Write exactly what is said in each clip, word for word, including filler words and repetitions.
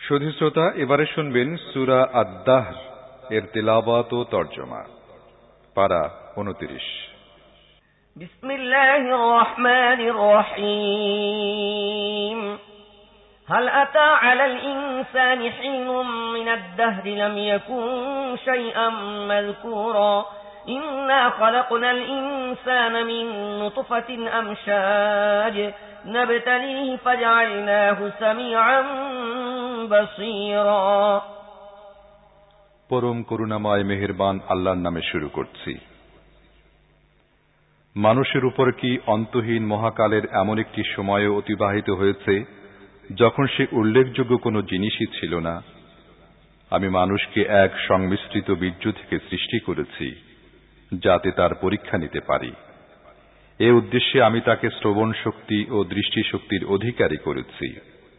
সুধী শ্রোতা, এবারে শুনবেন সূরা আদ-দাহর এর তেলাওয়াত ও তরজমা। পারা উনত্রিশ। বিসমিল্লাহির রহমানির রহিম। হাল আতা আলাল ইনসানি হিনুম মিনাদ দাহরি লাম ইয়াকুন শাইআম মাযকুরা ইন্না খালাকনাল ইনসানা মিন নুতফাতিন আমশাজ নাবতালিহি ফাজআলনাহু সামিআন বাসীরা। পরম করুণাময় মেহেরবান আল্লাহর নামে শুরু করছি। মানুষের উপর কি অন্তহীন মহাকালের এমন একটি সময় অতিবাহিত হয়েছে যখন সে উল্লেখযোগ্য কোনো জিনিসই ছিল না। আমি মানুষকে এক সংমিশ্রিত বীর্য থেকে সৃষ্টি করেছি যাতে তার পরীক্ষা নিতে পারি। এ উদ্দেশ্যে আমি তাকে শ্রবণ শক্তি ও দৃষ্টিশক্তির অধিকারী করেছি।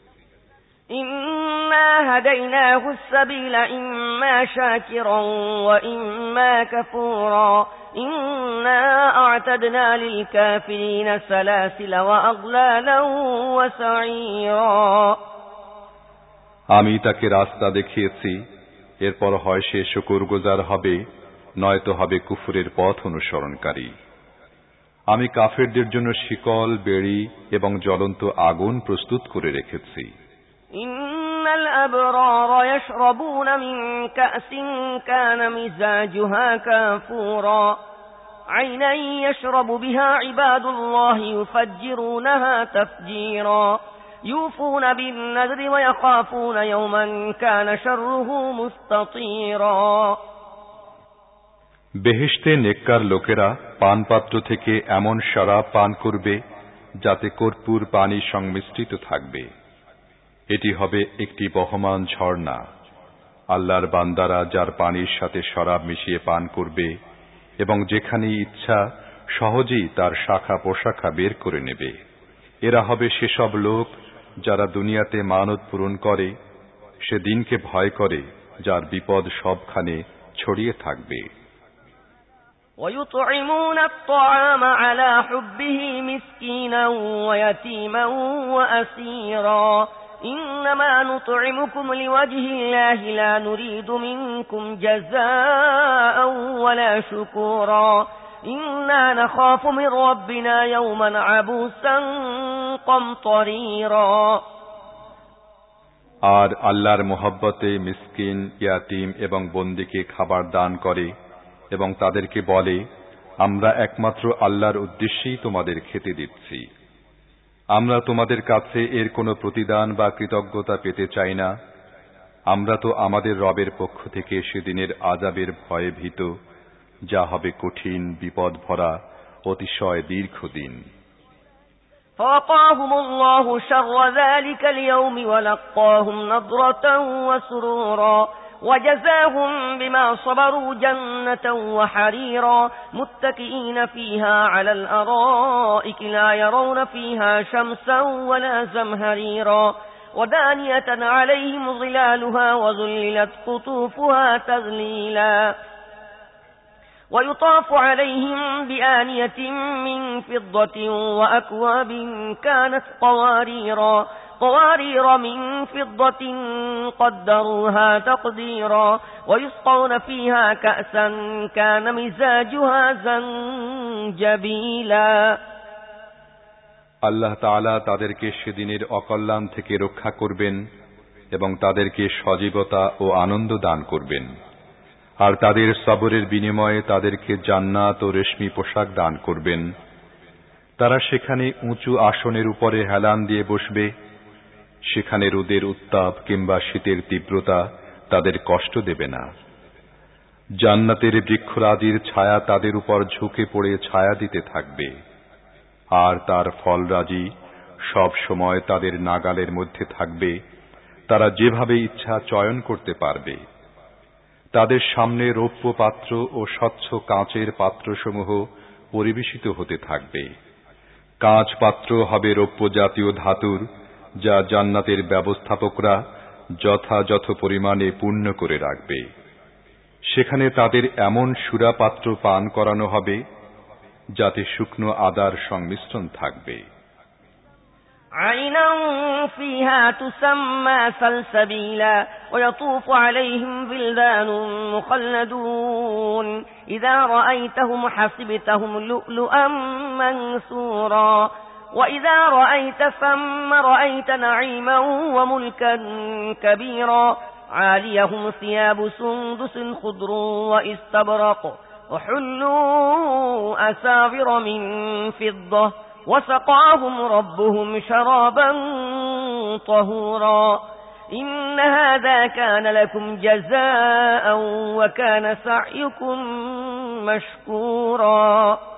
ইন্না হাদাইনাহুস সাবিলা ইম্মা শাকিরান ওয়া ইম্মা কাফুরা ইন্না আ'তাদনা লিল কাফিরিনা সালাসিলা ওয়া আগলালান ওয়া সা'ীরা। আমি তাকে রাস্তা দেখিয়েছি, এরপর হয় সে শুকরগুজার হবে, নয়তো হবে কুফরের পথ অনুসরণকারী। আমি কাফেরদের জন্য শিকল, বেড়ি এবং জ্বলন্ত আগুন প্রস্তুত করে রেখেছি। ইন্নাল আবরারা ইয়াশরাবুনা মিন কাসিন কানা মিজাজুহা কাফুরা আইনান ইয়াশরাবু বিহা ইবাদুল্লাহি ইউফাজ্জিরুনাহা তাফজীরা ইউফুনা বিন-নাযরি ওয়া ইয়াখাফুনা ইয়াওমান কানা শাররুহু মুস্তাতীরা। বেহেশতে নেককার লোকেরা পানপাত্র থেকে এমন শরাব পান করবে যাতে কর্পূর পানি সংমিশ্রিত থাকবে। এটি হবে একটি বহমান ঝর্ণা। আল্লাহর বান্দারা যার পানির সাথে শরাব মিশিয়ে পান করবে এবং যেখানেই ইচ্ছা সহজেই তার শাখা পোশাখা বের করে নেবে। এরা হবে সেসব লোক যারা দুনিয়াতে মানত পূরণ করে, সে দিনকে ভয় করে যার বিপদ সবখানে ছড়িয়ে থাকবে। ويطعمون الطعام على حبه مسكينا ويتيما وأسيرا إنما نطعمكم لوجه الله لا نريد منكم جزاء ولا شكورا إنا نخاف من ربنا يوما عبوسا قمطريرا। আর আল্লাহর মহব্বতে মিসকিন, ইয়াতীম এবং বন্দীকে খাবার দান করে এবং তাদেরকে বলে, আমরা একমাত্র আল্লাহর উদ্দেশ্যেই তোমাদের খেতে দিচ্ছি। আমরা তোমাদের কাছে এর কোনো প্রতিদান বা কৃতজ্ঞতা পেতে চাই না। আমরা তো আমাদের রবের পক্ষ থেকে সেদিনের আযাবের ভয়ে ভীত, যা হবে কঠিন, বিপদ ভরা, অতিশয় দীর্ঘদিন। فوقاهم الله شر ذلك اليوم ولقاهم نضرة وسرورا وجزاهم بما صبروا جنة وحريرا متكئين فيها على الأرائك لا يرون فيها شمسا ولا زمهريرا ودانية عليهم ظلالها وذللت قطوفها تذليلا ويطاف عليهم بآنية من فضة وأكواب كانت قواريرا قوارير من فضة قدروها تقديرا ويسقون فيها كأسا كان مزاجها زنجبيلا। আল্লাহ তাআলা তাদেরকে সেদিনের অকল্যাণ থেকে রক্ষা করবেন এবং তাদেরকে সজীবতা ও আনন্দ দান করবেন। আর তাদের সবরের বিনিময়ে তাদেরকে জান্নাত ও রেশমি পোশাক দান করবেন। তারা সেখানে উঁচু আসনের উপরে হেলান দিয়ে বসবে। সেখানে রোদের উত্তাপ কিংবা শীতের তীব্রতা তাদের কষ্ট দেবে না। জান্নাতের বৃক্ষরাজির ছায়া তাদের উপর ঝুঁকে পড়ে ছায়া দিতে থাকবে, আর তার ফলরাজি সব সময় তাদের নাগালের মধ্যে থাকবে। তারা যেভাবে ইচ্ছা চয়ন করতে পারবে। তাদের সামনে রৌপ্য পাত্র ও স্বচ্ছ কাঁচের পাত্রসমূহ পরিবেশিত হতে থাকবে। কাঁচ পাত্র হবে রৌপ্য জাতীয় ধাতুর, যা জান্নাতের ব্যবস্থাপকরা যথাযথ পরিমাণে পূর্ণ করে রাখবে। সেখানে তাদের এমন সুরাপাত্র পান করানো হবে যাতে শুকনো আদার সংমিশ্রণ থাকবে। عينا فيها تسمى سلسبيلا ويطوف عليهم بلدان مخلدون إذا رأيتهم حسبتهم لؤلؤا منثورا وإذا رأيت ثم رأيت نعيما وملكا كبيرا عاليهم ثياب سندس خضر واستبرق وحلوا أساور من فضة وسقاهم ربهم شرابا طهورا إن هذا كان لكم جزاء وكان سعيكم مشكورا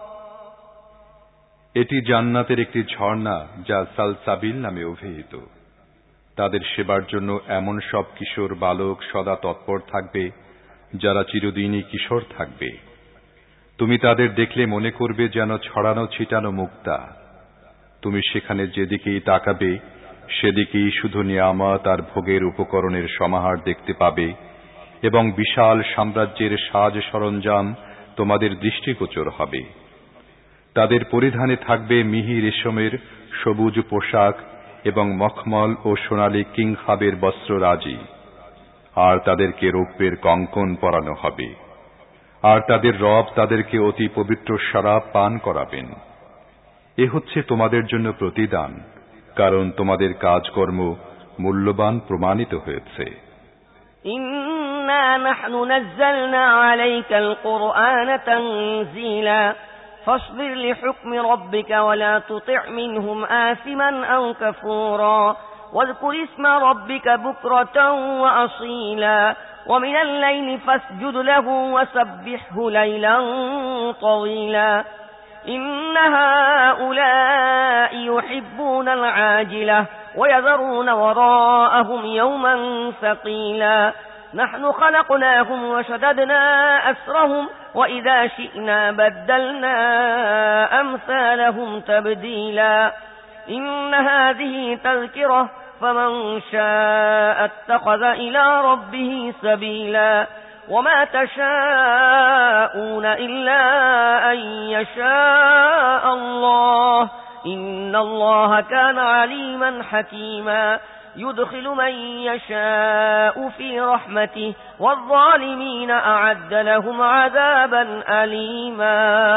এটি জান্নাতের একটি ঝর্ণা যা সালসাবিল নামে অভিহিত। তাদের সেবার জন্য এমন সব কিশোর বালক সদা তৎপর থাকবে যারা চিরদিনই কিশোর থাকবে। তুমি তাদের দেখলে মনে করবে যেন ছড়ানো ছিটানো মুক্তা। তুমি সেখানে যেদিকেই তাকাবে সেদিকেই শুধু নিয়ামত আর ভোগের উপকরণের সমাহার দেখতে পাবে এবং বিশাল সাম্রাজ্যের সাজ সরঞ্জাম তোমাদের দৃষ্টিগোচর হবে। তাদের পরিধানে থাকবে মিহি রেশমের সবুজ পোশাক এবং মখমল ও সোনালী কিংখাবের বস্ত্ররাজি, আর তাদেরকে রৌপ্যের কঙ্কন পরানো হবে। আর তাদের রব তাদেরকে অতি পবিত্র শরাব পান করাবেন। এ হচ্ছে তোমাদের জন্য প্রতিদান, কারণ তোমাদের কাজকর্ম মূল্যবান প্রমাণিত হয়েছে। ইন্না নাহনু নাযালনা আলাইকাল কুরআনা তানযীলা فاصبر لحكم ربك ولا تطع منهم آثما أو كفورا واذكر اسم ربك بكرة وأصيلا ومن الليل فاسجد له وسبحه ليلا طويلا إن هؤلاء يحبون العاجلة ويذرون وراءهم يوما ثقيلا نحن خلقناهم وشددنا أسرهم وإذا شئنا بدلنا أمثالهم تبديلا إن هذه تذكرة فمن شاء اتخذ إلى ربه سبيلا وما تشاءون إلا أن يشاء الله إن الله كان عليما حكيما يدخل من يشاء في رحمته والظالمين أعد لهم عذابا أليما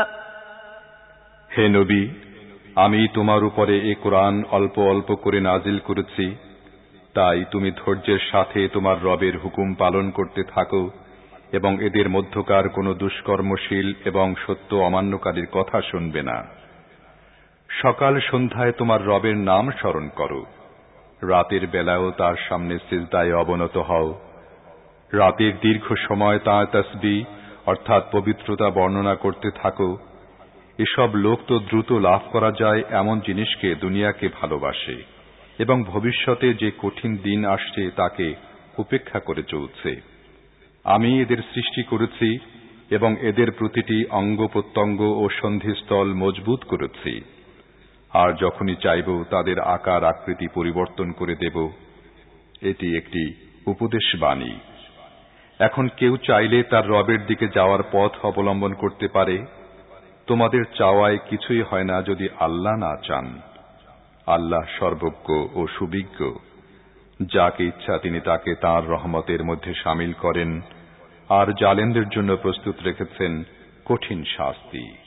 হে নবী, আমি তোমার উপরে এই কোরআন অল্প অল্প করে নাজিল করেছি, তাই তুমি ধৈর্যের সাথে তোমার রবের হুকুম পালন করতে থাকো এবং এদের মধ্যকার কোনো দুষ্কর্মশীল এবং সত্য অমান্যকারীর কথা শুনবে না। সকাল সন্ধ্যায় তোমার রবের নাম স্মরণ করো, রাতের বেলায়ও তার সামনে সিজদায় অবনত হও। রাতের দীর্ঘ সময় তাঁর তাসবিহ অর্থাৎ পবিত্রতা বর্ণনা করতে থাকো। এসব লোক তো দ্রুত লাভ করা যায় এমন জিনিসকে দুনিয়াকে ভালোবাসে এবং ভবিষ্যতে যে কঠিন দিন আসছে তাকে উপেক্ষা করে চলছে। আমি এদের সৃষ্টি করেছি এবং এদের প্রতিটি অঙ্গ প্রত্যঙ্গ ও সন্ধিস্থল মজবুত করেছি, আর যখনই চাইব তাদের আকার আকৃতি পরিবর্তন করে দেব। এটি একটি উপদেশ বাণী। এখন কেউ চাইলে তার রবের দিকে যাওয়ার পথ অবলম্বন করতে পারে। তোমাদের চাওয়ায় কিছুই হয় না যদি আল্লাহ না চান। আল্লাহ সর্বজ্ঞ ও সুবিজ্ঞ। যাকে ইচ্ছা তিনি তাকে তাঁর রহমতের মধ্যে শামিল করেন, আর জালেমদের জন্য প্রস্তুত রেখেছেন কঠিন শাস্তি।